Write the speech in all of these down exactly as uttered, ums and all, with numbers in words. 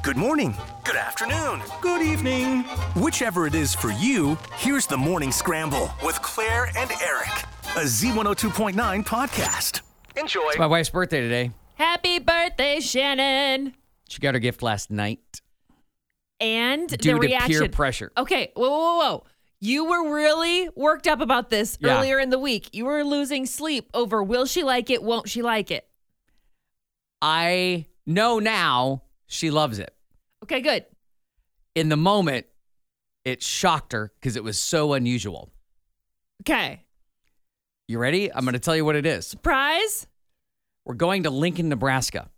Good morning. Good afternoon. Good evening. Whichever it is for you, here's the Morning Scramble with Claire and Eric, a Z one oh two point nine podcast. Enjoy. It's my wife's birthday today. Happy birthday, Shannon. She got her gift last night. And Due the to reaction. peer pressure. Okay, whoa, whoa, whoa. You were really worked up about this Yeah. earlier in the week. You were losing sleep over will she like it, won't she like it? I know now she loves it. Okay, good. In the moment, it shocked her because it was so unusual. Okay. You ready? I'm going to tell you what it is. Surprise? We're going to Lincoln, Nebraska.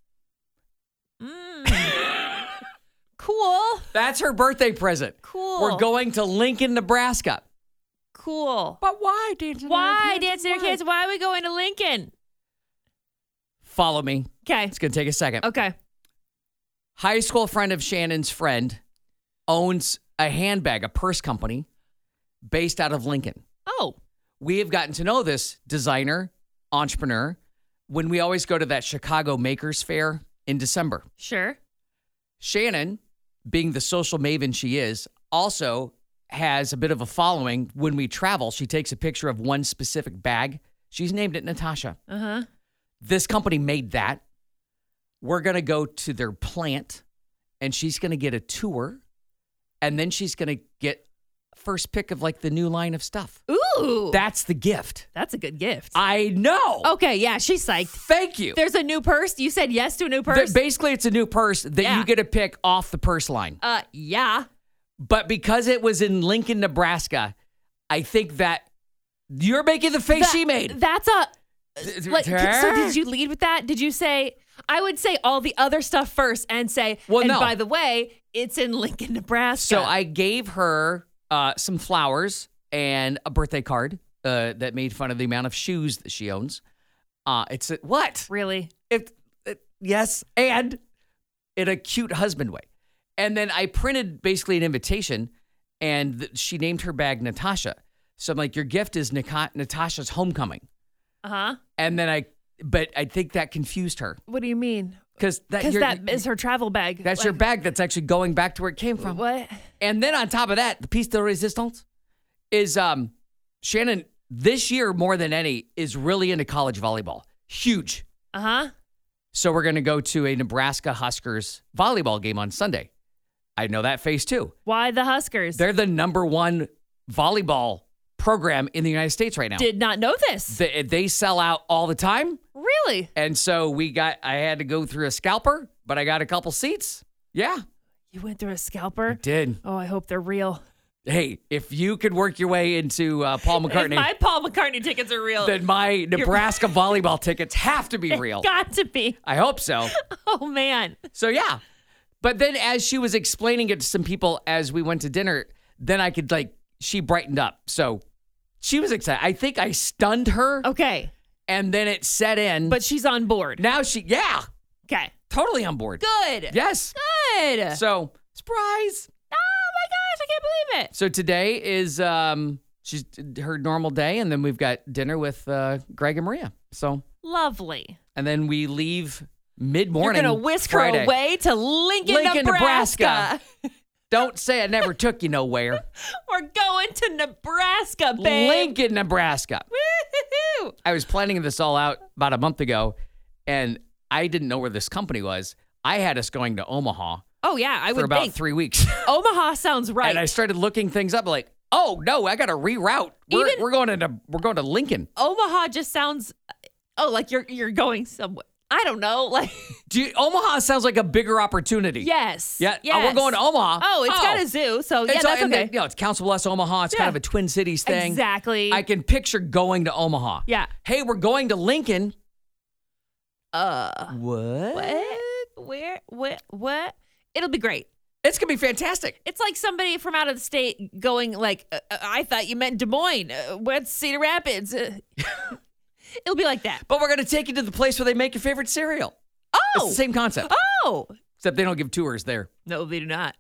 Cool. That's her birthday present. Cool. We're going to Lincoln, Nebraska. Cool. But why, Dancing Why, Kids? Dancing Our Kids? Why are we going to Lincoln? Follow me. Okay. It's going to take a second. Okay. High school friend of Shannon's friend owns a handbag, a purse company based out of Lincoln. Oh. We have gotten to know this designer, entrepreneur, when we always go to that Chicago Makers Fair in December. Sure. Shannon, being the social maven she is, also has a bit of a following. When we travel, she takes a picture of one specific bag. She's named it Natasha. Uh-huh. This company made that. We're going to go to their plant, and she's going to get a tour, and then she's going to get first pick of like the new line of stuff. Ooh. That's the gift. That's a good gift. I know. Okay, yeah, she's psyched. Thank you. There's a new purse. You said yes to a new Th- purse? Basically, it's a new purse that Yeah. you get to pick off the purse line. Uh, yeah. But because it was in Lincoln, Nebraska, I think that you're making the face That- she made. That's a... Like, so did you lead with that? Did you say, I would say all the other stuff first and say, Well, and no. by the way, it's in Lincoln, Nebraska. So I gave her uh, some flowers and a birthday card uh, that made fun of the amount of shoes that she owns. Uh, it's a, what? Really? It, it, yes, and in a cute husband way. And then I printed basically an invitation, and th- she named her bag Natasha. So I'm like, your gift is Nika- Natasha's homecoming. Uh-huh. And then I, but I think that confused her What do you mean? because that Because you're- that is her travel bag. that's your Like, bag that's actually going back to where it came from. What? And then on top of that, the piece de resistance is um, Shannon this year more than any is really into college volleyball. Huge. Uh-huh. So we're going to go to a Nebraska Huskers volleyball game on Sunday. I know that face too. Why the Huskers? They're the number one volleyball program in the United States right now. Did not know this. They, they sell out all the time. Really? And so we got, I had to go through a scalper, but I got a couple seats. Yeah. You went through a scalper? Did. Oh, I hope they're real. Hey, if you could work your way into uh, Paul If McCartney, my Paul McCartney tickets are real. then my Nebraska volleyball tickets have to be real. Got to be. I hope so. Oh, man. So, yeah. But then as she was explaining it to some people as we went to dinner, then I could like, she brightened up. So she was excited. I think I stunned her Okay. and then it set in. But she's on board. now she, yeah, Okay. totally on board. Good. Yes. Good. So, surprise. Oh, my gosh. I can't believe it. So today is um she's her normal day, and then we've got dinner with uh, Greg and Maria. So, Lovely. and then we leave You're mid-morning. going to whisk Friday. her away to Lincoln, Lincoln, Nebraska. Don't say I never took you nowhere. We're going to Nebraska, babe. Lincoln, Nebraska. Woo-hoo-hoo. I was planning this all out about a month ago, and I didn't know where this company was. I had us going to Omaha Oh, yeah. I for would about think. three weeks. Omaha sounds right. And I started looking things up like, oh, no, I got to reroute. We're, Even- we're going to we're going to Lincoln. Omaha just sounds, oh, like you're you're going somewhere. I don't know. Like, Do you, Omaha sounds like a bigger opportunity. yes. Yeah, uh, Yes. we're going to Omaha. Oh, it's got a zoo. So, yeah, It's, that's and okay. then, you know, it's Council Bluffs, Omaha. It's kind Yeah. of a Twin Cities thing. Exactly. I can picture going to Omaha. Yeah. Hey, we're going to Lincoln. Uh, What? what? Where? What? What? It'll be great. It's going to be fantastic. It's like somebody from out of the state going like, uh, uh, I thought you meant Des Moines. Uh, what's Cedar Rapids? Uh, it'll be like that. But we're going to take you to the place where they make your favorite cereal. It's Oh. the same concept. Oh. Except they don't give tours there. No, they do not.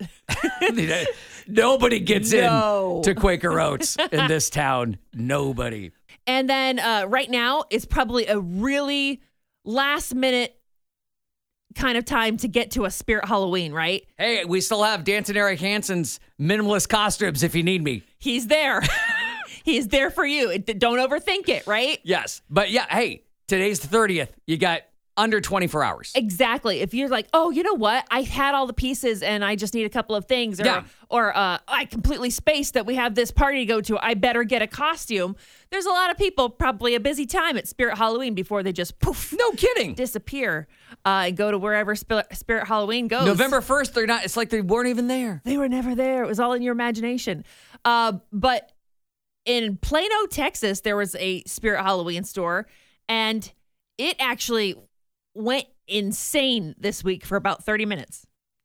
Nobody gets No. in to Quaker Oats in this town. Nobody. And then uh, right now, it's probably a really last minute kind of time to get to a Spirit Halloween, right? Hey, we still have Danton Eric Hansen's minimalist costumes if you need me. He's there. He's there for you. It, don't overthink it, right? Yes. But yeah, hey, today's the thirtieth. You got under twenty-four hours. Exactly. If you're like, oh, you know what? I had all the pieces and I just need a couple of things. Or, Yeah. or uh, I completely spaced that we have this party to go to. I better get a costume. There's a lot of people, probably a busy time at Spirit Halloween before they just poof, No kidding. disappear uh, and go to wherever Spirit, Spirit Halloween goes. November first, they're not, it's like they weren't even there. They were never there. It was all in your imagination. Uh, but in Plano, Texas, there was a Spirit Halloween store, and it actually went insane this week for about thirty minutes.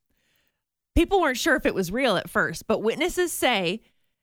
People weren't sure if it was real at first, but witnesses say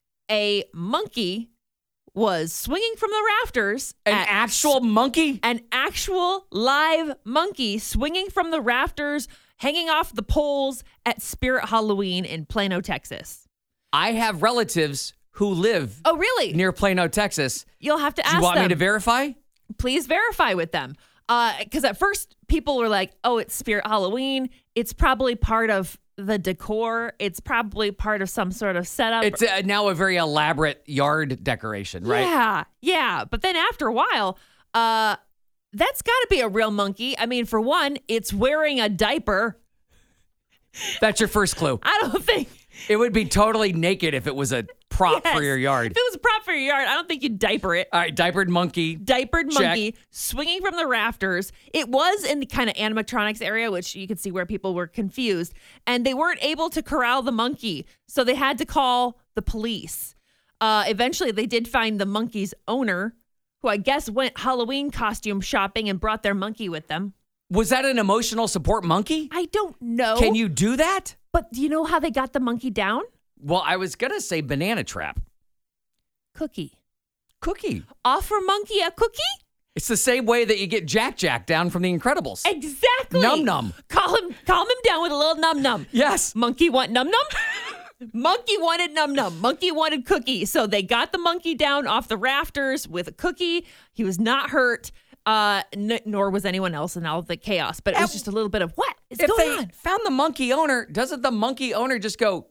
a monkey was swinging from the rafters. An at- actual monkey? An actual live monkey swinging from the rafters, hanging off the poles at Spirit Halloween in Plano, Texas. I have relatives who live Oh, really? near Plano, Texas. You'll have to Do ask you want them. me to verify? Please verify with them. Because at first people were like, oh, it's Spirit Halloween. It's probably part of the decor. It's probably part of some sort of setup. It's uh, now a very elaborate yard decoration, right? Yeah, yeah. But then after a while, uh, that's got to be a real monkey. I mean, for one, it's wearing a diaper. That's your first clue. I don't think... It would be totally naked if it was a prop Yes. for your yard. If it was a prop for your yard, I don't think you'd diaper it. All right, diapered monkey. Diapered Check. monkey swinging from the rafters. It was in the kind of animatronics area, which you could see where people were confused, and they weren't able to corral the monkey, so they had to call the police. Uh, eventually, they did find the monkey's owner, who I guess went Halloween costume shopping and brought their monkey with them. Was that an emotional support monkey? I don't know. Can you do that? But do you know how they got the monkey down? Well, I was going to say banana trap. Cookie. Cookie. Offer monkey a cookie? It's the same way that you get Jack Jack down from The Incredibles. Exactly. Num num. Call him, calm him down with a little num num. Yes. Monkey want num num? Monkey wanted num num. Monkey wanted cookie. So they got the monkey down off the rafters with a cookie. He was not hurt, uh, n- nor was anyone else in all of the chaos. But it was And just a little bit of what is If going they on? found the monkey owner, doesn't the monkey owner just go,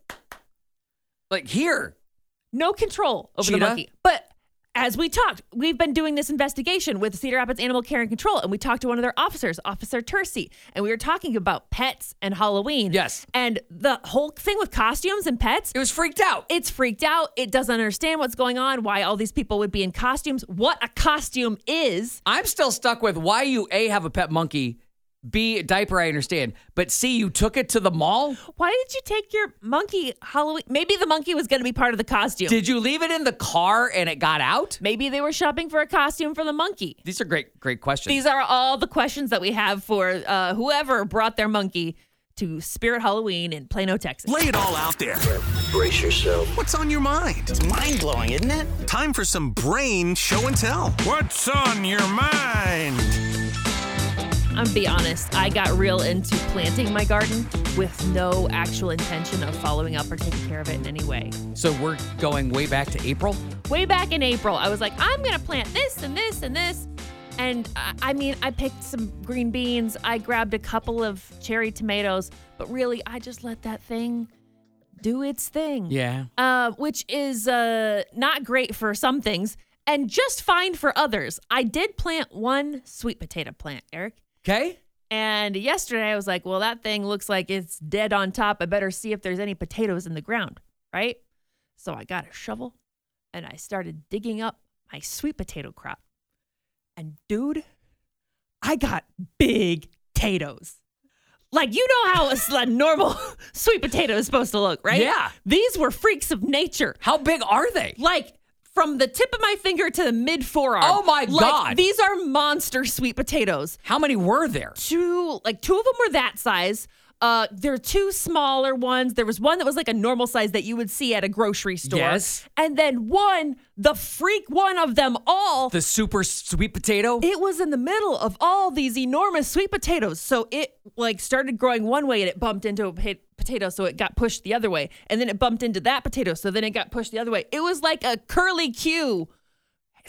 like, here? No control over the Cheetah? monkey. But as we talked, we've been doing this investigation with Cedar Rapids Animal Care and Control, and we talked to one of their officers, Officer Tercy, and we were talking about pets and Halloween. Yes. And the whole thing with costumes and pets, It was freaked out. it's freaked out. It doesn't understand what's going on, why all these people would be in costumes, what a costume is. I'm still stuck with why you, A, have a pet monkey, B, diaper, I understand, but C, you took it to the mall? Why did you take your monkey Halloween? Maybe the monkey was going to be part of the costume. Did you leave it in the car and it got out? Maybe they were shopping for a costume for the monkey. These are great, great questions. These are all the questions that we have for uh, whoever brought their monkey to Spirit Halloween in Plano, Texas. Lay it all out there. Brace yourself. What's on your mind? It's mind-blowing, isn't it? Time for some brain show and tell. What's on your mind? I'm gonna be honest, I got real into planting my garden with no actual intention of following up or taking care of it in any way. So we're going way back to April? Way back in April, I was like, I'm gonna plant this and this and this. And I, I mean, I picked some green beans, I grabbed a couple of cherry tomatoes, but really, I just let that thing do its thing. Yeah. Uh, which is uh, not great for some things and just fine for others. I did plant one sweet potato plant, Eric. Okay. And yesterday I was like, well, that thing looks like it's dead on top. I better see if there's any potatoes in the ground, right? So I got a shovel and I started digging up my sweet potato crop. And dude, I got big potatoes. Like, you know how a, a normal sweet potato is supposed to look, right? Yeah. These were freaks of nature. How big are they? Like, from the tip of my finger to the mid forearm. Oh, my Like, God. These are monster sweet potatoes. How many were there? Two, like two of them were that size. Uh, there are two smaller ones. There was one that was like a normal size that you would see at a grocery store. Yes. And then one, the freak one of them all, The super sweet potato? it was in the middle of all these enormous sweet potatoes. So it like started growing one way and it bumped into a pa- potato. So it got pushed the other way. And then it bumped into that potato. So then it got pushed the other way. It was like a curly Q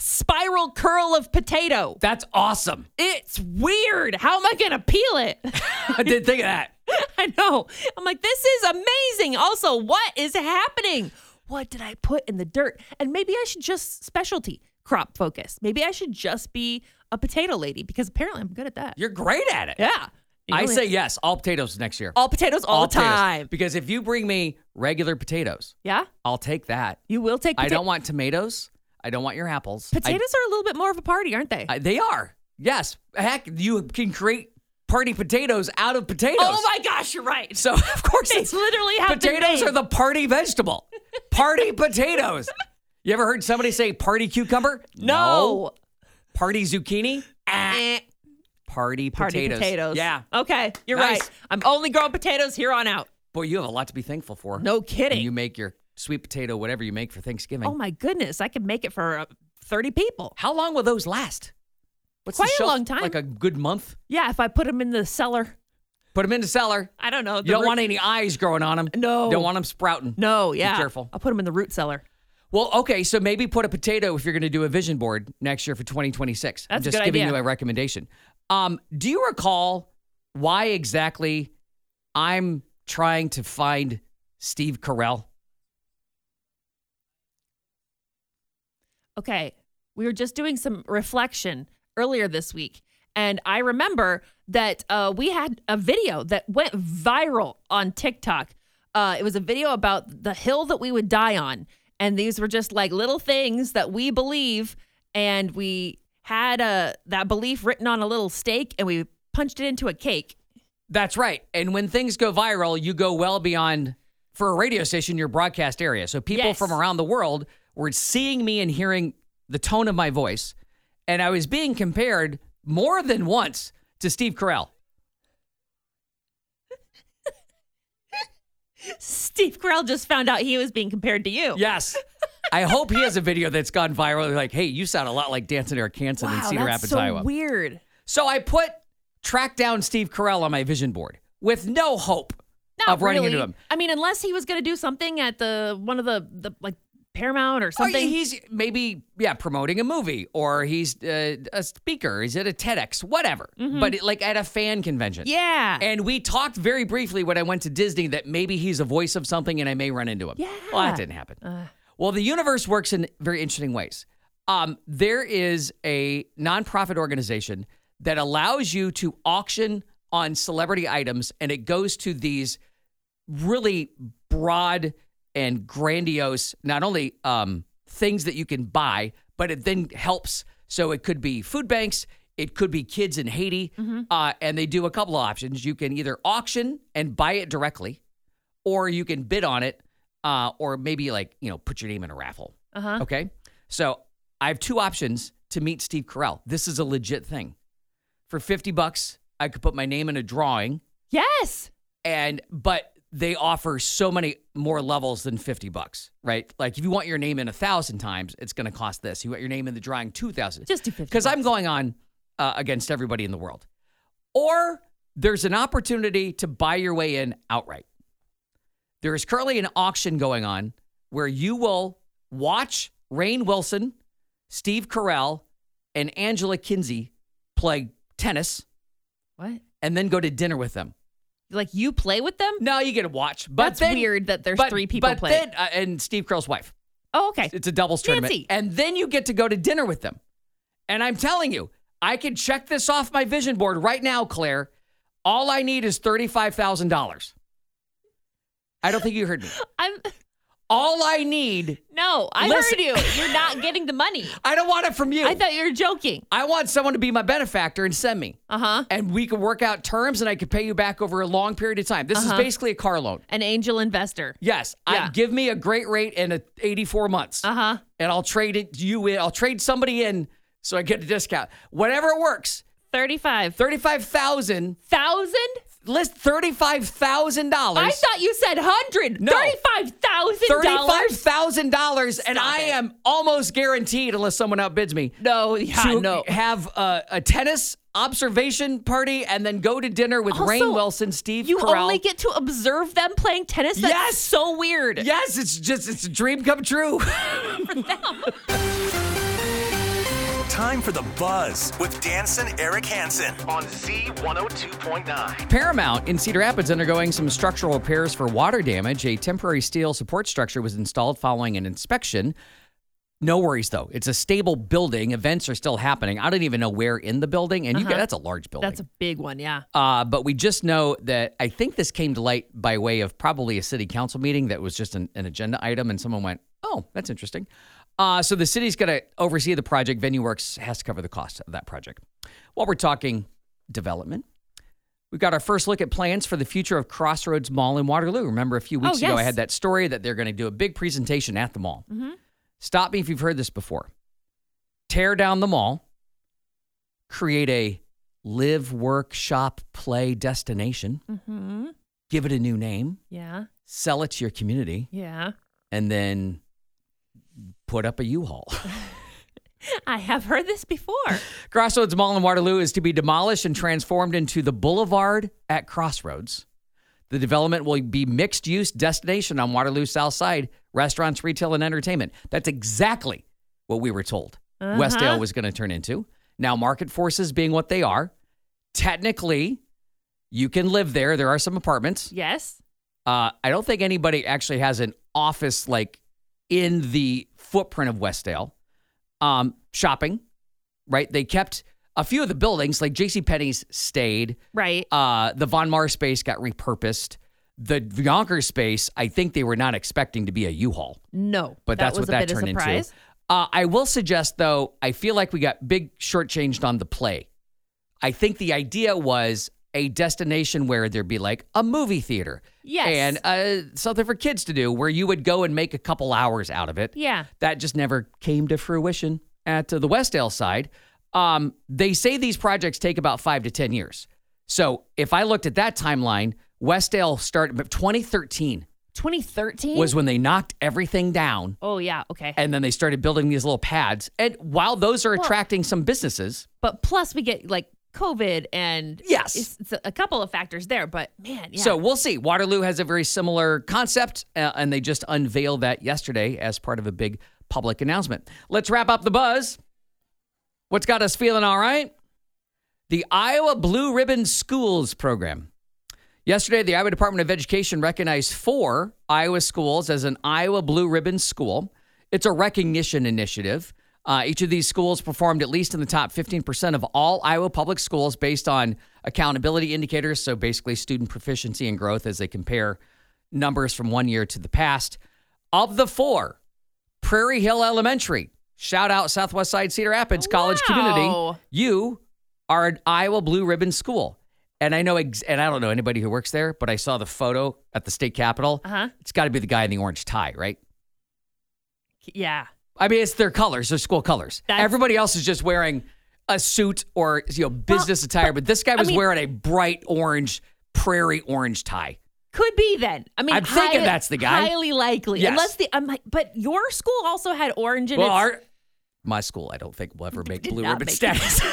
spiral curl of potato. That's awesome. It's weird. How am I going to peel it? I didn't think of that. I know. I'm like, this is amazing. Also, what is happening? What did I put in the dirt? And maybe I should just specialty crop focus. Maybe I should just be a potato lady because apparently I'm good at that. You're great at it. Yeah. You I only- say yes, all potatoes next year. all potatoes all, the potatoes. time. Because if you bring me regular potatoes, Yeah? I'll take that. You will take I pota- don't want tomatoes. I don't want your apples. I- Potatoes are a little bit more of a party, aren't they? I- they are. Yes. Heck, you can create party potatoes out of potatoes. oh my gosh, you're right. So, of course, They it's, literally have been potatoes made. are the party vegetable. Party potatoes. You ever heard somebody say party cucumber? No. Party zucchini? Ah. Eh. Party Party potatoes. potatoes. Yeah. Okay, you're Nice. right. I'm only growing potatoes here on out. Boy, you have a lot to be thankful for. No When kidding. you make your sweet potato, whatever you make for Thanksgiving. Oh my goodness, I could make it for uh, thirty people. How long will those last? What's Quite the a shelf- long time. Like a good month? Yeah, if I put them in the cellar. Put them in the cellar. I don't know. You don't want any eyes growing on them. No. Don't want them sprouting. No, yeah. careful. I'll put them in the root cellar. Well, okay, so maybe put a potato if you're going to do a vision board next year for twenty twenty-six. I'm That's a just good giving idea. you a recommendation. Um, do you recall why exactly I'm trying to find Steve Carell? Okay, we were just doing some reflection earlier this week, and I remember that uh, we had a video that went viral on TikTok. Uh, it was a video about the hill that we would die on, and these were just like little things that we believe, and we had a that belief written on a little stake, and we punched it into a cake. That's right. And when things go viral, you go well beyond, for a radio station, your broadcast area. So people Yes. from around the world were seeing me and hearing the tone of my voice. And I was being compared more than once to Steve Carell. Steve Carell just found out he was being compared to you. Yes. I hope he has a video that's gone viral. They're like, hey, you sound a lot like Dancing Eric Hansen in Wow, Cedar that's Rapids, so Iowa. weird. So I put track down Steve Carell on my vision board with no hope Not of running really. into him. I mean, unless he was going to do something at the one of the, the like Paramount or Oh, something. he's maybe, yeah, promoting a movie, or he's uh, a speaker. He's at a TEDx, whatever. But it, like at a fan convention. yeah. And we talked very briefly when I went to Disney that maybe he's a voice of something and I may run into him. Yeah. Well, that didn't happen. Uh. Well, the universe works in very interesting ways. Um, there is a nonprofit organization that allows you to auction on celebrity items, and it goes to these really broad and grandiose, not only um, things that you can buy, but it then helps. So it could be food banks, it could be kids in Haiti, uh, and they do a couple of options. You can either auction and buy it directly, or you can bid on it, uh, or maybe like, you know, put your name in a raffle. Uh-huh. Okay. So I have two options to meet Steve Carell. This is a legit thing. For fifty bucks, I could put my name in a drawing, Yes. and but they offer so many more levels than fifty bucks, right? Like if you want your name in a thousand times, it's going to cost this. You want your name in the drawing two thousand. Just do fifty Because I'm bucks. going on uh, against everybody in the world. Or there's an opportunity to buy your way in outright. There is currently an auction going on where you will watch Rainn Wilson, Steve Carell, and Angela Kinsey play tennis What? and then go to dinner with them. Like you play with them? No, you get to watch. But That's then, weird that there's but- three people but playing. Then, uh, and Steve Carell's wife. Oh, okay. It's a doubles tournament. Nancy. And then you get to go to dinner with them. And I'm telling you, I can check this off my vision board right now, Claire. All I need is thirty-five thousand dollars. I don't think you heard me. I'm All I need, no, I Listen. heard you. You're not getting the money. I don't want it from you. I thought you were joking. I want someone to be my benefactor and send me. Uh-huh. And we can work out terms and I can pay you back over a long period of time. This Uh-huh. is basically a car loan. An angel investor. Yes. Yeah. I, give me a great rate and a eighty-four months. Uh-huh. And I'll trade it you in. I'll trade somebody in so I get a discount. Whatever works. thirty-five thirty-five thousand thousand? list thirty-five thousand dollars. I thought you said hundred. No. Thirty-five thousand thirty-five dollars. thousand dollars, and Stop I it. am almost guaranteed, unless someone outbids me, No, yeah, to no. have a, a tennis observation party and then go to dinner with Also, Rainn Wilson, Steve You Carell. only get to observe them playing tennis. That's Yes. so weird. Yes, it's just it's a dream come true. time for The Buzz with Danson Eric Hansen on Z one oh two point nine. Paramount in Cedar Rapids undergoing some structural repairs for water damage. A temporary steel support structure was installed following an inspection. No worries, though. It's a stable building. Events are still happening. I don't even know where in the building, and you Uh-huh. get, that's a large building. That's a big one, yeah. Uh, but we just know that I think this came to light by way of probably a city council meeting that was just an, an agenda item, and someone went, oh, that's interesting. Uh, so the city's going to oversee the project. VenueWorks has to cover the cost of that project. While we're talking development, we've got our first look at plans for the future of Crossroads Mall in Waterloo. Remember a few weeks Oh, ago, I yes. had that story that they're going to do a big presentation at the mall. Mm-hmm. Stop me if you've heard this before. Tear down the mall, create a live, work, shop, play destination, Mm-hmm. give it a new name, Yeah, sell it to your community, yeah. and then put up a U-Haul. I have heard this before. Crossroads Mall in Waterloo is to be demolished and transformed into the Boulevard at Crossroads. The development will be mixed-use destination on Waterloo's south side, restaurants, retail, and entertainment. That's exactly what we were told Uh-huh. Westdale was going to turn into. Now, market forces being what they are, technically, you can live there. There are some apartments. Yes. Uh, I don't think anybody actually has an office like in the footprint of Westdale. Um, shopping, right? They kept a few of the buildings, like JCPenney's stayed. Right. Uh, the Von Maur space got repurposed. The Yonkers space, I think they were not expecting to be a U-Haul, No. but that that's was what a that bit of turned into. surprise. Uh, I will suggest, though, I feel like we got big shortchanged on the play. I think the idea was a destination where there'd be like a movie theater. Yes. And uh, something for kids to do where you would go and make a couple hours out of it. Yeah. That just never came to fruition at uh, the Westdale side. Um, they say these projects take about five to ten years. So if I looked at that timeline, Westdale started, but twenty thirteen twenty thirteen was when they knocked everything down. Oh, yeah. Okay. And then they started building these little pads. And while those are attracting some businesses, But plus, we get like COVID and Yes. it's, it's a couple of factors there. But man, yeah. so we'll see. Waterloo has a very similar concept, uh, and they just unveiled that yesterday as part of a big public announcement. Let's wrap up the buzz. What's got us feeling all right? The Iowa Blue Ribbon Schools program. Yesterday, the Iowa Department of Education recognized four Iowa schools as an Iowa Blue Ribbon school. It's a recognition initiative. Uh, each of these schools performed at least in the top fifteen percent of all Iowa public schools based on accountability indicators, so basically student proficiency and growth as they compare numbers from one year to the past. Of the four, Prairie Hill Elementary, shout out Southwest Side Cedar Rapids College Wow. Community, you are an Iowa Blue Ribbon school. And I know, ex- and I don't know anybody who works there, but I saw the photo at the state capitol. Uh-huh. It's got to be the guy in the orange tie, right? Yeah. I mean, it's their colors, their school colors. That's- Everybody else is just wearing a suit or you know business attire, but this guy was mean- wearing a bright orange, prairie orange tie. Could be then. I mean, I'm thinking high- that's the guy. Highly likely. Yes. Unless the, I'm like, but your school also had orange in Well, its. our, my school, I don't think will ever make Did blue not ribbon make status.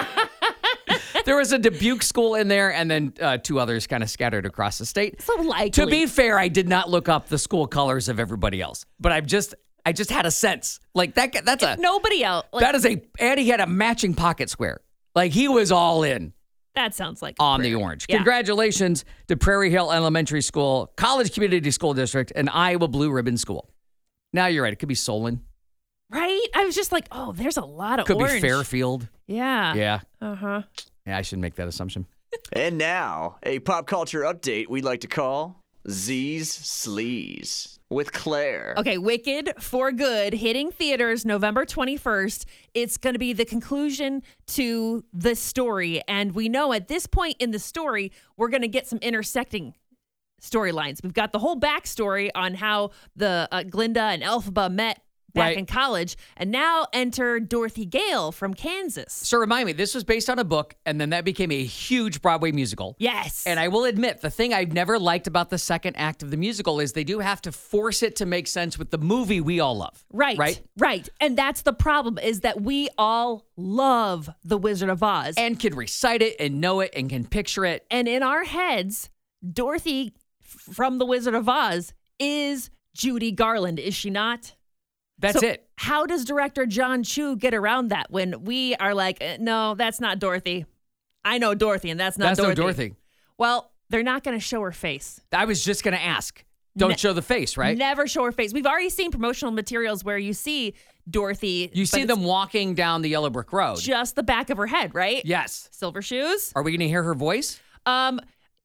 There was a Dubuque school in there, and then uh, two others kind of scattered across the state. So likely. To be fair, I did not look up the school colors of everybody else, but I've just, I just had a sense like that. That's a Nobody else. Like, that is a, and he had a matching pocket square. Like he was all in that sounds like on the prairie. orange. Yeah. Congratulations to Prairie Hill Elementary School, College Community School District, and Iowa Blue Ribbon School. Now you're right. It could be Solon. Right? I was just like, oh, there's a lot of Could orange. be Fairfield. Yeah. Yeah. Uh huh. Yeah, I shouldn't make that assumption. And now, a pop culture update we'd like to call Z's Sleaze with Claire. Okay, Wicked for Good hitting theaters November twenty-first. It's going to be the conclusion to the story. And we know at this point in the story, we're going to get some intersecting storylines. We've got the whole backstory on how the uh, Glinda and Elphaba met back Right. in college. And now enter Dorothy Gale from Kansas. So remind me, this was based on a book, and then that became a huge Broadway musical. Yes. And I will admit, the thing I've never liked about the second act of the musical is they do have to force it to make sense with the movie we all love. Right. Right? Right. And that's the problem is that we all love The Wizard of Oz. And can recite it and know it and can picture it. And in our heads, Dorothy f- from The Wizard of Oz is Judy Garland, is she not? That's So it. How does director John Chu get around that when we are like, eh, no, that's not Dorothy. I know Dorothy, and that's not That's Dorothy. no Dorothy. Well, they're not going to show her face. I was just going to ask. Don't Ne- show the face, right? Never show her face. We've already seen promotional materials where you see Dorothy. You but see it's them walking down the Yellow Brick Road. just the back of her head, right? Yes. Silver shoes. Are we going to hear her voice? Um,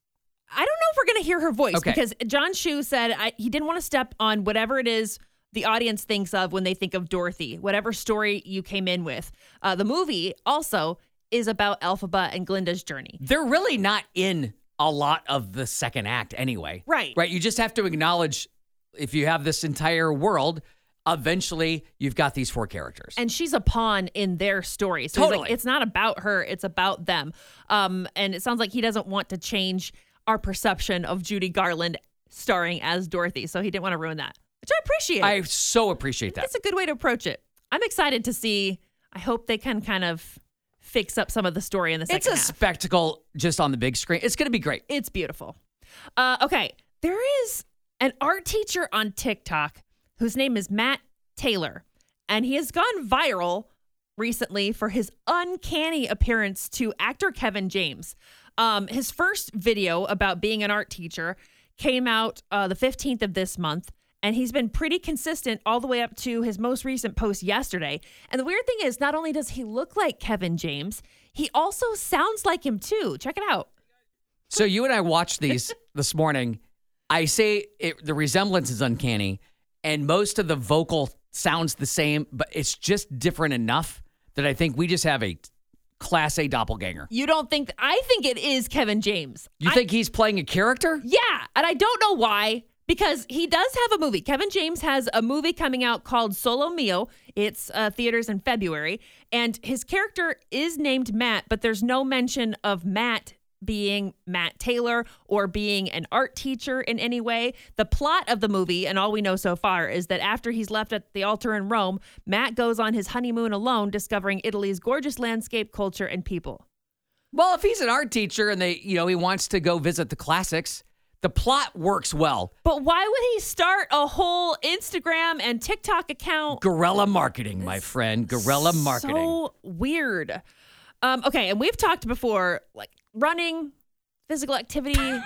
I don't know if we're going to hear her voice Okay. because John Chu said I, he didn't want to step on whatever it is the audience thinks of when they think of Dorothy, whatever story you came in with. Uh, the movie also is about Elphaba and Glinda's journey. They're really not in a lot of the second act anyway. Right. Right. You just have to acknowledge if you have this entire world, eventually you've got these four characters. And she's a pawn in their story. So he's Totally. like, it's not about her, it's about them. Um, and it sounds like he doesn't want to change our perception of Judy Garland starring as Dorothy. So he didn't want to ruin that, which I appreciate. I so appreciate that. It's a good way to approach it. I'm excited to see. I hope they can kind of fix up some of the story in the second It's a half. spectacle just on the big screen. It's going to be great. It's beautiful. Uh, okay, there is an art teacher on TikTok whose name is Matt Taylor, and he has gone viral recently for his uncanny appearance to actor Kevin James. Um, his first video about being an art teacher came out uh, the fifteenth of this month, and he's been pretty consistent all the way up to his most recent post yesterday. And the weird thing is, not only does he look like Kevin James, he also sounds like him too. Check it out. So you and I watched these this morning. I say it, the resemblance is uncanny, and most of the vocal sounds the same, but it's just different enough that I think we just have a class A doppelganger. You don't think, I think it is Kevin James. You I- think he's playing a character? Yeah, and I don't know why, because he does have a movie. Kevin James has a movie coming out called Solo Mio. It's uh, theaters in February, and his character is named Matt, but there's no mention of Matt being Matt Taylor or being an art teacher in any way. The plot of the movie, and all we know so far, is that after he's left at the altar in Rome, Matt goes on his honeymoon alone, discovering Italy's gorgeous landscape, culture, and people. Well, if he's an art teacher and they, you know, he wants to go visit the classics, the plot works well. But why would he start a whole Instagram and TikTok account? Guerrilla marketing, my friend. Guerrilla marketing. So weird. Um, okay, and we've talked before, like running, physical activity,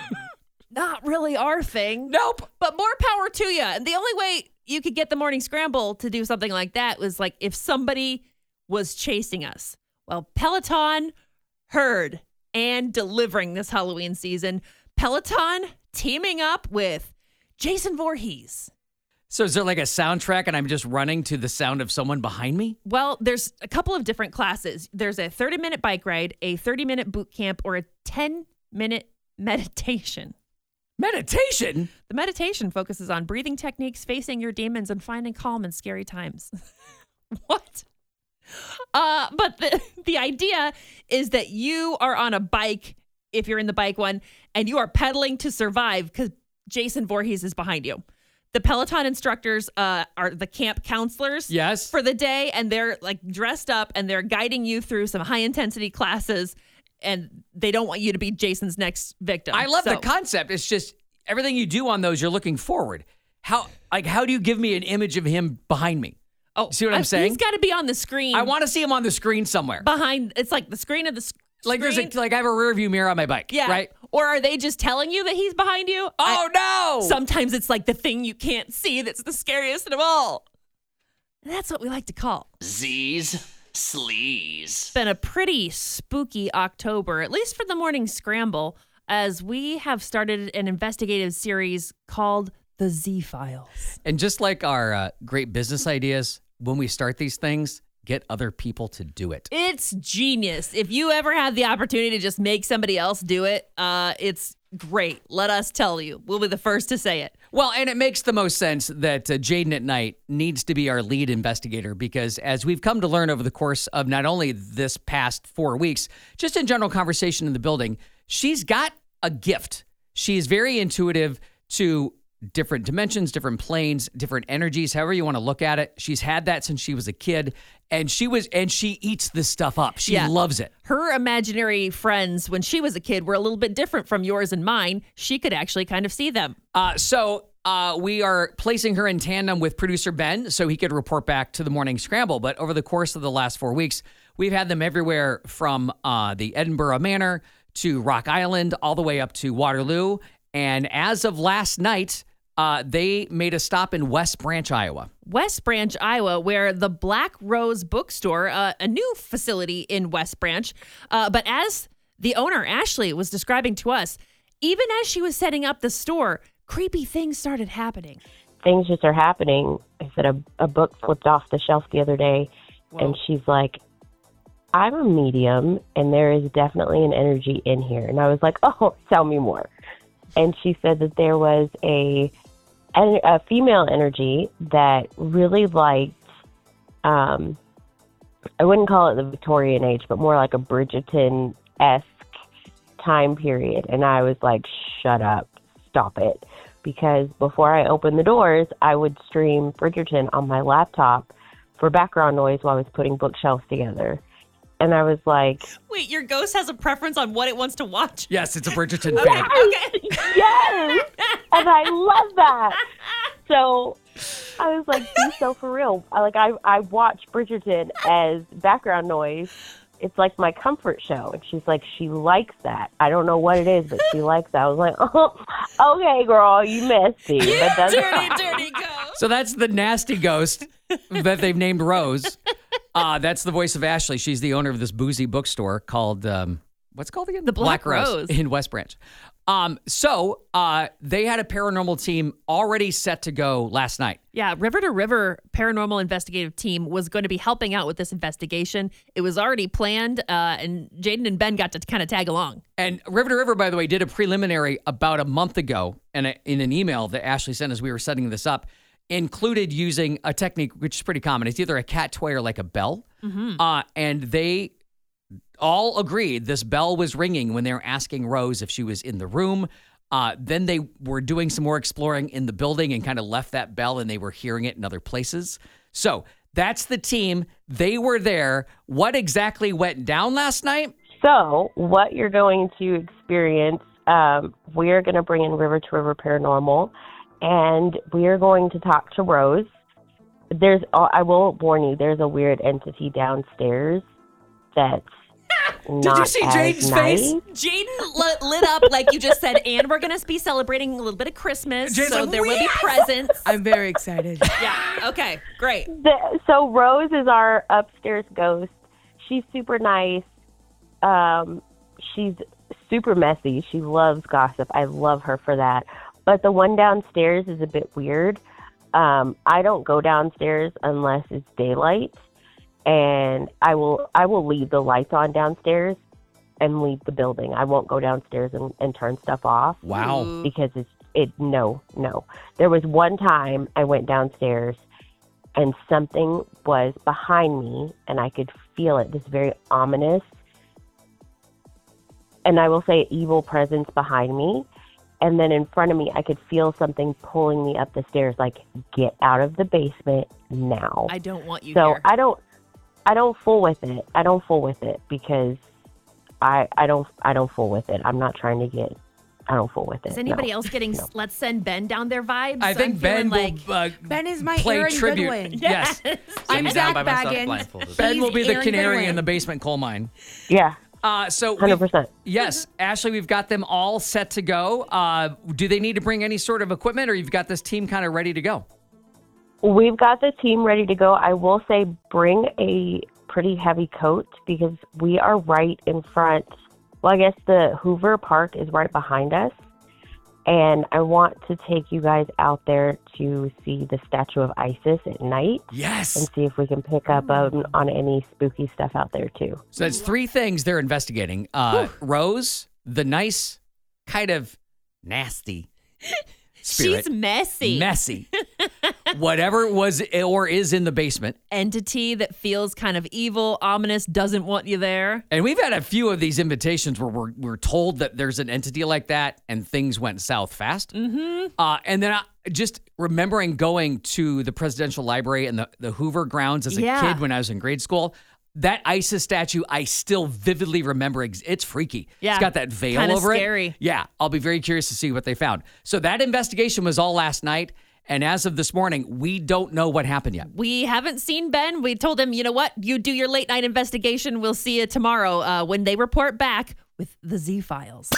not really our thing. Nope. But more power to you. And the only way you could get the morning scramble to do something like that was like if somebody was chasing us. Well, Peloton heard and delivering this Halloween season. Peloton teaming up with Jason Voorhees. So is there like a soundtrack and I'm just running to the sound of someone behind me? Well, there's a couple of different classes. There's a thirty-minute bike ride, a thirty-minute boot camp, or a ten-minute meditation. Meditation? The meditation focuses on breathing techniques, facing your demons, and finding calm in scary times. What? Uh, but the, the idea is that you are on a bike, if you're in the bike one, and you are pedaling to survive because Jason Voorhees is behind you. The Peloton instructors uh, are the camp counselors Yes. for the day, and they're like dressed up and they're guiding you through some high intensity classes, and they don't want you to be Jason's next victim. I love So- the concept. It's just everything you do on those, you're looking forward. How like how do you give me an image of him behind me? Oh, See what I'm I- saying? He's got to be on the screen. I want to see him on the screen somewhere. behind. It's like the screen of the sc- Like there's screen. a, like I have a rear view mirror on my bike. Yeah. Right? Or are they just telling you that he's behind you? Oh no. Sometimes it's like the thing you can't see that's the scariest of all. And that's what we like to call. Z's Sleaze. It's been a pretty spooky October, at least for the morning scramble, as we have started an investigative series called The Z Files. And just like our uh, great business ideas, when we start these things, get other people to do it. It's genius. If you ever have the opportunity to just make somebody else do it, uh, it's great. Let us tell you. We'll be the first to say it. Well, and it makes the most sense that uh, Jaden at Night needs to be our lead investigator because as we've come to learn over the course of not only this past four weeks, just in general conversation in the building, she's got a gift. She is very intuitive to different dimensions, different planes, different energies, however you want to look at it. She's had that since she was a kid, and she was and she eats this stuff up. She Yeah. loves it. Her imaginary friends when she was a kid were a little bit different from yours and mine. She could actually kind of see them. Uh, so uh, we are placing her in tandem with producer Ben so he could report back to the Morning Scramble. But over the course of the last four weeks, we've had them everywhere from uh, the Edinburgh Manor to Rock Island, all the way up to Waterloo. And as of last night, uh, they made a stop in West Branch, Iowa. West Branch, Iowa, where the Black Rose Bookstore, uh, a new facility in West Branch. Uh, but as the owner, Ashley, was describing to us, even as she was setting up the store, creepy things started happening. Things just are happening. I said a, a book flipped off the shelf the other day, Whoa. And she's like, I'm a medium, and there is definitely an energy in here. And I was like, oh, tell me more. And she said that there was a a female energy that really liked, um, I wouldn't call it the Victorian age, but more like a Bridgerton-esque time period. And I was like, shut up, stop it. Because before I opened the doors, I would stream Bridgerton on my laptop for background noise while I was putting bookshelves together. And I was like... Wait, your ghost has a preference on what it wants to watch? Yes, it's a Bridgerton okay, fan. Okay. Yes! And I love that. So I was like, be so for real. I, like, I, I watch Bridgerton as background noise. It's like my comfort show. And she's like, she likes that. I don't know what it is, but she likes that. I was like, oh, okay, girl, you missed me. But that's dirty, dirty ghost. So that's the nasty ghost that they've named Rose. Uh, that's the voice of Ashley. She's the owner of this boozy bookstore called, um, what's it called again? The Black, Black Rose, Rose in West Branch. Um, so uh, they had a paranormal team already set to go last night. Yeah, River to River Paranormal Investigative Team was going to be helping out with this investigation. It was already planned, uh, and Jaden and Ben got to kind of tag along. And River to River, by the way, did a preliminary about a month ago, and in an email that Ashley sent as we were setting this up, included using a technique which is pretty common. It's either a cat toy or like a bell. Mm-hmm. Uh, and they all agreed this bell was ringing when they were asking Rose if she was in the room. Uh, then they were doing some more exploring in the building and kind of left that bell, and they were hearing it in other places. So that's the team. They were there. What exactly went down last night? So what you're going to experience, um, we're going to bring in River to River Paranormal, and we are going to talk to Rose. There's, I will warn you, there's a weird entity downstairs that's not Did you see Jaden's nice. face? Jaden lit, lit up like you just said, and we're going to be celebrating a little bit of Christmas, Jaden's so like, there will be "Yes!" presents. I'm very excited. Yeah, okay, great. The, so Rose is our upstairs ghost. She's super nice. Um, she's super messy. She loves gossip. I love her for that. But the one downstairs is a bit weird. Um, I don't go downstairs unless it's daylight, and I will I will leave the lights on downstairs and leave the building. I won't go downstairs and, and turn stuff off. Wow. Because it's it no no. There was one time I went downstairs and something was behind me, and I could feel it. This very ominous, and I will say evil presence behind me. And then in front of me, I could feel something pulling me up the stairs, like, get out of the basement now. I don't want you so here. I don't, I don't fool with it. I don't fool with it because I, I don't, I don't fool with it. I'm not trying to get, I don't fool with it. Is anybody no. else getting, no. let's send Ben down their vibes? I think I'm Ben feeling will uh, Ben is my play Aaron tribute. Goodwin. Yes. I'm down Zach by myself, Baggins. blindfolded. Ben will be He's the Aaron canary Goodwin. in the basement coal mine. Yeah. Uh, so one hundred we've- percent. Yes, Ashley, we've got them all set to go. Uh, do they need to bring any sort of equipment, or you've got this team kind of ready to go? We've got the team ready to go. I will say bring a pretty heavy coat because we are right in front. Well, I guess the Hoover Park is right behind us. And I want to take you guys out there to see the statue of Isis at night. Yes. And see if we can pick up on, on any spooky stuff out there, too. So that's three things they're investigating. Uh, Rose, the nice, kind of nasty spirit. She's messy. Messy. Whatever was or is in the basement. Entity that feels kind of evil, ominous, doesn't want you there. And we've had a few of these invitations where we're, we're told that there's an entity like that and things went south fast. Mm-hmm. Uh, and then I, just remembering going to the Presidential Library and the, the Hoover grounds as a Yeah. kid when I was in grade school, that Isis statue, I still vividly remember. Ex- it's freaky. Yeah. It's got that veil Kinda over scary. it. Yeah. I'll be very curious to see what they found. So that investigation was all last night. And as of this morning, we don't know what happened yet. We haven't seen Ben. We told him, you know what? You do your late night investigation. We'll see you tomorrow uh, when they report back with the Z-Files.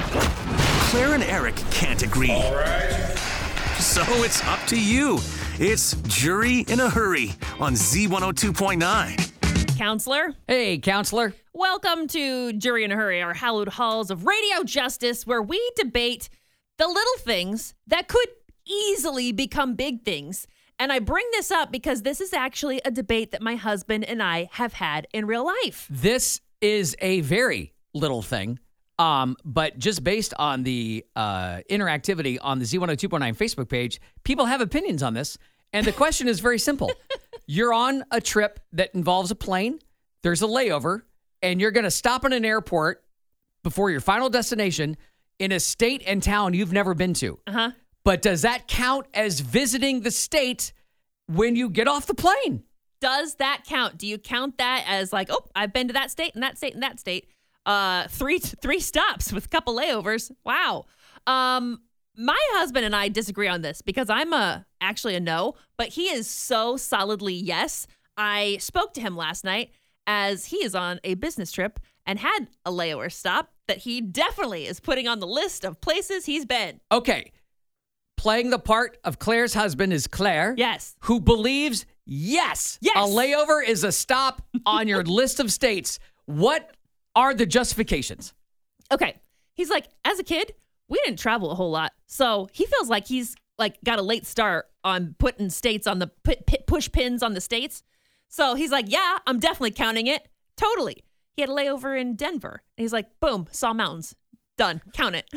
Claire and Eric can't agree. All right. So it's up to you. It's Jury in a Hurry on Z one oh two point nine. Counselor. Hey, counselor. Welcome to Jury in a Hurry, our hallowed halls of radio justice, where we debate the little things that could easily become big things. And I bring this up because this is actually a debate that my husband and I have had in real life. This is a very little thing, um, but just based on the uh, interactivity on the Z one oh two point nine Facebook page, people have opinions on this. And the question is very simple. You're on a trip that involves a plane, there's a layover, and you're going to stop in an airport before your final destination in a state and town you've never been to. Uh-huh. But does that count as visiting the state when you get off the plane? Does that count? Do you count that as like, oh, I've been to that state and that state and that state? Uh, three three stops with a couple layovers. Wow. Um, my husband and I disagree on this because I'm a actually a no, but he is so solidly yes. I spoke to him last night as he is on a business trip and had a layover stop that he definitely is putting on the list of places he's been. Okay. Playing the part of Claire's husband is Claire. Yes. Who believes, yes, Yes. a layover is a stop on your list of states. What are the justifications? Okay. He's like, as a kid, we didn't travel a whole lot. So he feels like he's like got a late start on putting states on the put, put, push pins on the states. So he's like, yeah, I'm definitely counting it. Totally. He had a layover in Denver. And he's like, boom, saw mountains. Done. Count it.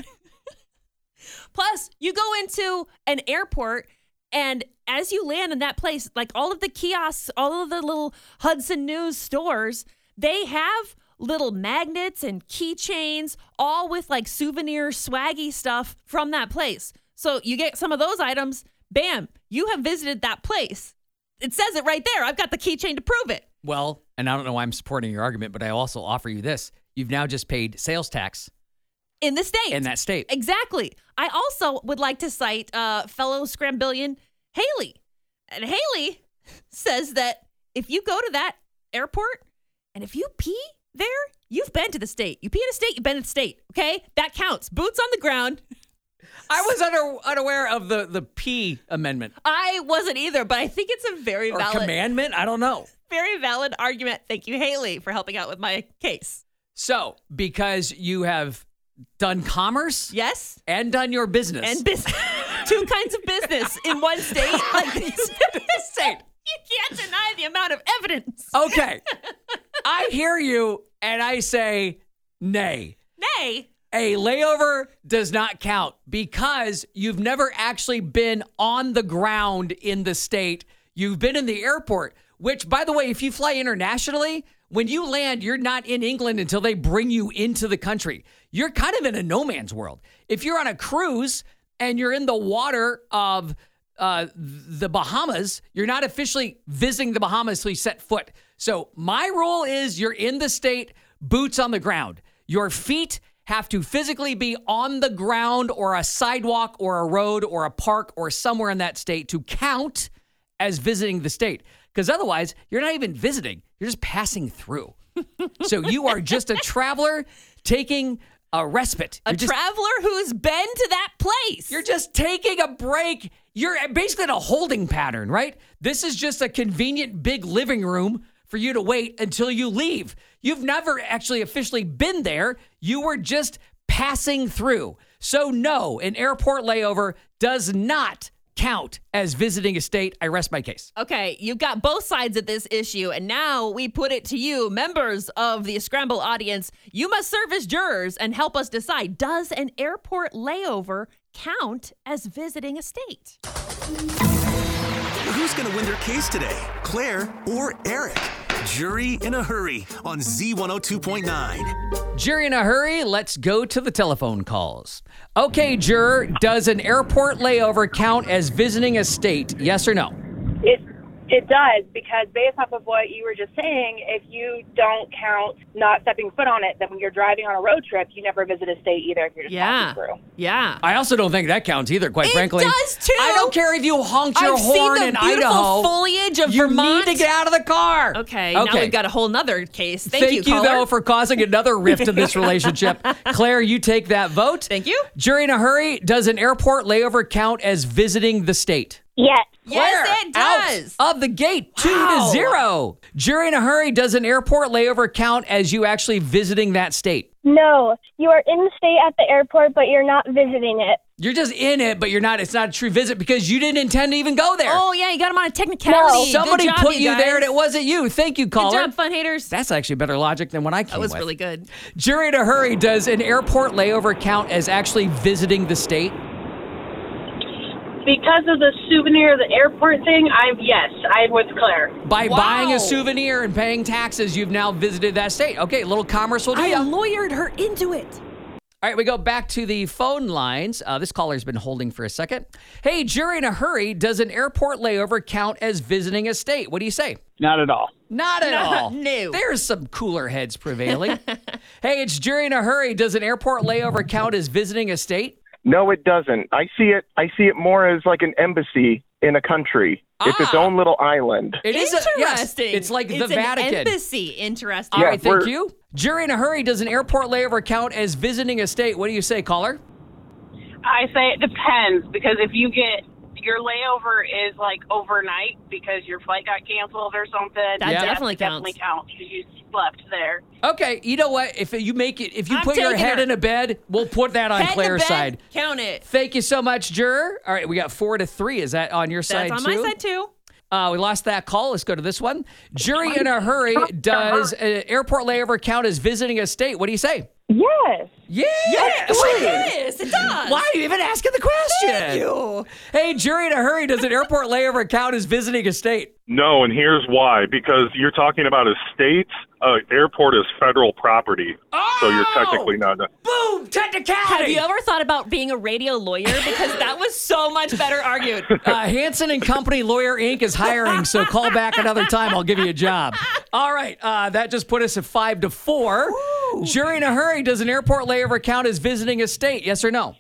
Plus, you go into an airport, and as you land in that place, like all of the kiosks, all of the little Hudson News stores, they have little magnets and keychains, all with like souvenir swaggy stuff from that place. So you get some of those items, bam, you have visited that place. It says it right there. I've got the keychain to prove it. Well, and I don't know why I'm supporting your argument, but I also offer you this. You've now just paid sales tax. In the state. In that state. Exactly. I also would like to cite uh, fellow Scrambillion Haley. And Haley says that if you go to that airport and if you pee there, you've been to the state. You pee in a state, you've been to the state. Okay? That counts. Boots on the ground. I was under, unaware of the, the P amendment. I wasn't either, but I think it's a very Or valid, commandment? I don't know. very valid argument. Thank you, Haley, for helping out with my case. So, because you have done commerce Yes? and done your business. And business. Two kinds of business in one state. Like this. state. You can't deny the amount of evidence. Okay. I hear you, and I say nay. Nay. A layover does not count because you've never actually been on the ground in the state. You've been in the airport, which, by the way, if you fly internationally, when you land, you're not in England until they bring you into the country. You're kind of in a no man's world. If you're on a cruise and you're in the water of uh, the Bahamas, you're not officially visiting the Bahamas till you set foot. So my rule is you're in the state, boots on the ground. Your feet have to physically be on the ground or a sidewalk or a road or a park or somewhere in that state to count as visiting the state. Because otherwise, you're not even visiting. You're just passing through. So you are just a traveler taking a respite. A You're just, traveler who's been to that place. You're just taking a break. You're basically in a holding pattern, right? This is just a convenient big living room for you to wait until you leave. You've never actually officially been there. You were just passing through. So no, an airport layover does not count as visiting a state. I rest my case. Okay, you've got both sides of this issue, and now we put it to you, members of the Scramble audience. You must serve as jurors and help us decide, does an airport layover count as visiting a state? Who's going to win their case today? Claire or Eric? Jury in a Hurry on Z one oh two point nine. Jury in a hurry, let's go to the telephone calls. Okay, juror, does an airport layover count as visiting a state? Yes or no? It It does, because based off of what you were just saying, if you don't count not stepping foot on it, then when you're driving on a road trip, you never visit a state either if you're just Yeah. passing through. Yeah. I also don't think that counts either, quite It frankly. does, too. I don't care if you honked your I've seen horn the in beautiful Idaho. foliage of you Vermont. need to get out of the car. Okay, now we've got a whole nother case. Thank, Thank you, you, caller. though, for causing another rift in this relationship. Claire, you take that vote. Thank you. Jury in a hurry, does an airport layover count as visiting the state? Yes. Yes, Claire, it does. Out of the gate, two Wow. to zero. Jury in a hurry, does an airport layover count as you actually visiting that state? No, you are in the state at the airport, but you're not visiting it. You're just in it, but you're not. It's not a true visit because you didn't intend to even go there. Oh, yeah, you got him on a technicality. Somebody Good job, put you, guys. there and it wasn't you. Thank you, Good caller. job, fun haters. That's actually better logic than what I came That was with. really good. Jury in a hurry, does an airport layover count as actually visiting the state? Because of the souvenir of the airport thing, I'm yes, I'm with Claire. By Wow. buying a souvenir and paying taxes, you've now visited that state. Okay, a little commerce will do I ya. lawyered her into it. All right, we go back to the phone lines. Uh, this caller's been holding for a second. Hey, jury in a hurry, does an airport layover count as visiting a state? What do you say? Not at all. Not at No, all. no. There's some cooler heads prevailing. Hey, it's jury in a hurry. Does an airport layover count as visiting a state? No, it doesn't. I see it. I see it more as like an embassy in a country. It's its Ah. own little island. It is a, yes, Interesting. it's like the It's an Vatican. embassy. Interesting. All Yeah, right, thank we're- you. Jury in a hurry, does an airport layover count as visiting a state? What do you say, caller? I say it depends, because if you get your layover is like overnight because your flight got canceled or something, That Yeah. definitely counts. definitely counts because you slept there. Okay, you know what? If you make it, if you I'm put your taking head her. in a bed, we'll put that on Head in Claire's the bed, side. Count it. Thank you so much, juror. All right, we got four to three. Is that on your side That's on too? my side, too. Uh, we lost that call. Let's go to this one. Jury in a hurry, does an airport layover count as visiting a state? What do you say? Yes. Yeah. Yes, it does. Why are you even asking the question? Thank you. Hey, jury in a hurry, does an airport layover count as visiting a state? No, and here's why. Because you're talking about a state, uh, airport is federal property. So you're technically not. A- Boom! Technicality! Have you ever thought about being a radio lawyer? Because that was so much better argued. Uh, Hanson and Company Lawyer Incorporated is hiring, so call back another time. I'll give you a job. All right, uh, that just put us at five to four. Woo. Jury in a hurry, does an airport layover count as visiting a state? Yes or no?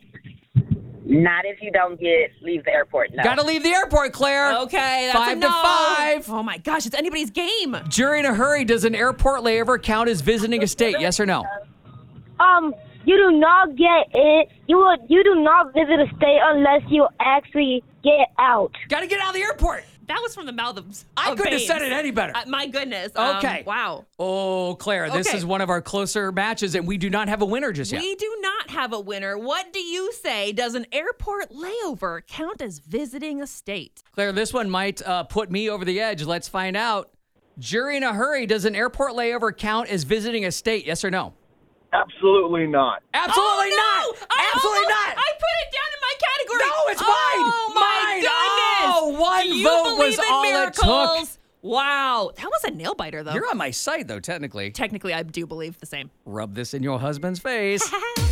Not if you don't get leave the airport. No. Got to leave the airport, Claire. Okay, that's Five a to no. five. Oh my gosh, it's anybody's game. Jury in a hurry, does an airport layover count as visiting a state? Yes or no? Um, you do not get it. You will, you do not visit a state unless you actually get out. Got to get out of the airport. That was from the mouth of I of couldn't have babes. said it any better. Uh, my goodness. Um, Okay. Wow. Oh, Claire, this Okay. is one of our closer matches, and we do not have a winner just yet. We do not have a winner. What do you say? Does an airport layover count as visiting a state? Claire, this one might uh, put me over the edge. Let's find out. Jury in a hurry, does an airport layover count as visiting a state? Yes or no? Absolutely not. Absolutely Oh, no! not. I Absolutely almost- not. I put it down in my category. No, it's oh, mine. my Mine. goodness. Oh, one do you vote believe was in all it miracles? took. Wow. That was a nail biter, though. You're on my side, though, technically. Technically, I do believe the same. Rub this in your husband's face.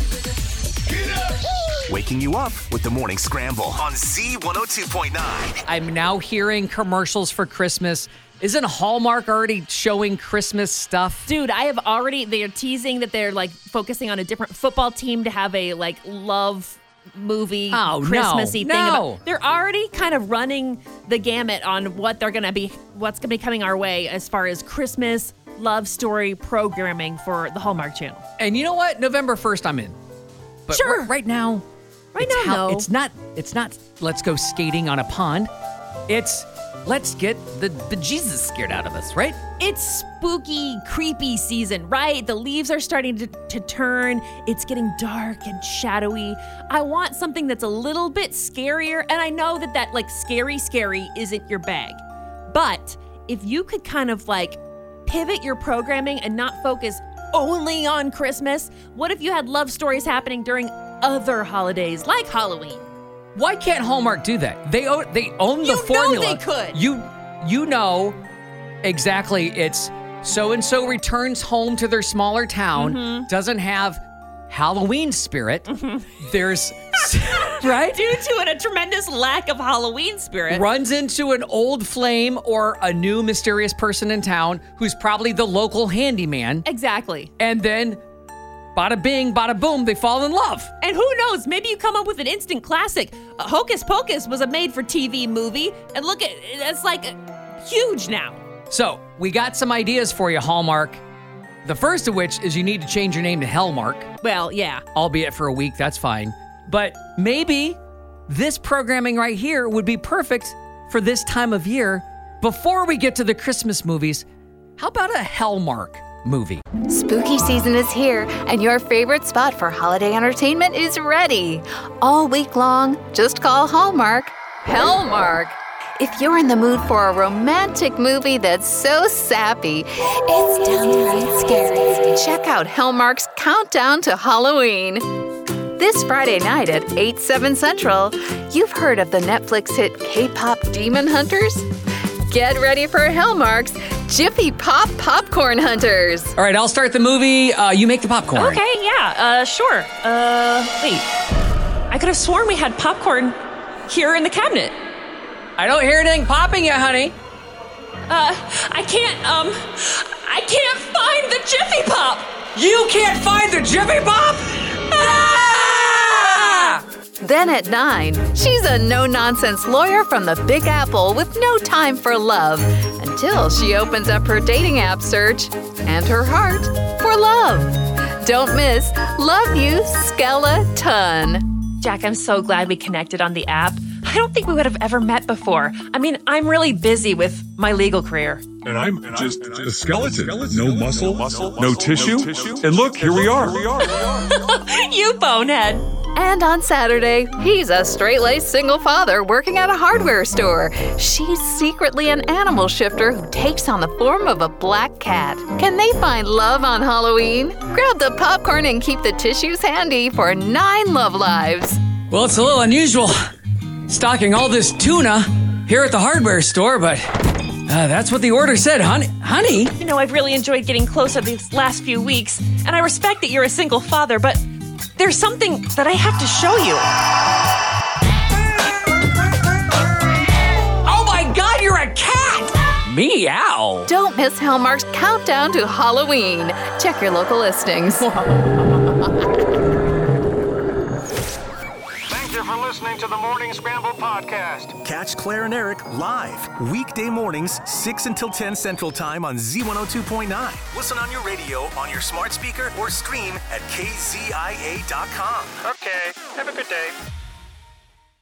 Waking you up with the Morning Scramble on Z one oh two point nine. I'm now hearing commercials for Christmas. Isn't Hallmark already showing Christmas stuff? Dude, I have already, they're teasing that they're like focusing on a different football team to have a like love movie Oh, no. Christmassy thing. No. About, they're already kind of running the gamut on what they're going to be, what's going to be coming our way as far as Christmas love story programming for the Hallmark Channel. And you know what? November first, I'm in. But Sure. right, right now, Right it's now, how- no. It's not, it's not, let's go skating on a pond. It's, let's get the bejesus scared out of us, right? It's spooky, creepy season, right? The leaves are starting to, to turn. It's getting dark and shadowy. I want something that's a little bit scarier. And I know that that like scary, scary isn't your bag. But if you could kind of like pivot your programming and not focus only on Christmas, what if you had love stories happening during other holidays like Halloween? Why can't Hallmark do that? They own, they own the You know formula. they could. You you know exactly. It's so and so returns home to their smaller town, Mhm. doesn't have Halloween spirit. There's, right? Due to an, a tremendous lack of Halloween spirit. Runs into an old flame or a new mysterious person in town who's probably the local handyman. Exactly. And then bada bing, bada boom, they fall in love. And who knows, maybe you come up with an instant classic. Uh, Hocus Pocus was a made-for-T V movie, and look at it's like uh, huge now. So, we got some ideas for you, Hallmark. The first of which is you need to change your name to Hellmark. Well, yeah. Albeit for a week, that's fine. But maybe this programming right here would be perfect for this time of year. Before we get to the Christmas movies, how about a Hellmark movie? Spooky season is here, and your favorite spot for holiday entertainment is ready. All week long, just call Hallmark. Hellmark. If you're in the mood for a romantic movie that's so sappy, it's downright scary, check out Hellmark's Countdown to Halloween. This Friday night at eight, seven Central, you've heard of the Netflix hit K-pop Demon Hunters? Get ready for Hellmark's Jiffy Pop Popcorn Hunters. All right, I'll start the movie. Uh, you make the popcorn. Okay, yeah, uh, sure. Uh, wait. I could have sworn we had popcorn here in the cabinet. I don't hear anything popping yet, honey. Uh, I can't, um, I can't find the Jiffy Pop. You can't find the Jiffy Pop? Ah! Then at nine, she's a no-nonsense lawyer from the Big Apple with no time for love until she opens up her dating app search and her heart for love. Don't miss Love You Skeleton. Jack, I'm so glad we connected on the app. I don't think we would have ever met before. I mean, I'm really busy with my legal career. And I'm just a skeleton. No muscle, no tissue. And look, here we are. You bonehead. And on Saturday, he's a straight-laced single father working at a hardware store. She's secretly an animal shifter who takes on the form of a black cat. Can they find love on Halloween? Grab the popcorn and keep the tissues handy for nine love lives. Well, it's a little unusual stocking all this tuna here at the hardware store, but uh, that's what the order said, honey. Honey? You know, I've really enjoyed getting closer these last few weeks, and I respect that you're a single father, but there's something that I have to show you. Oh my God, you're a cat! Meow. Don't miss Hallmark's Countdown to Halloween. Check your local listings. Thank you for listening to the Morning Scramble podcast. Catch Claire and Eric live weekday mornings, six until ten Central Time on Z one oh two point nine. Listen on your radio, on your smart speaker, or stream at K Z I A dot com. Okay, have a good day.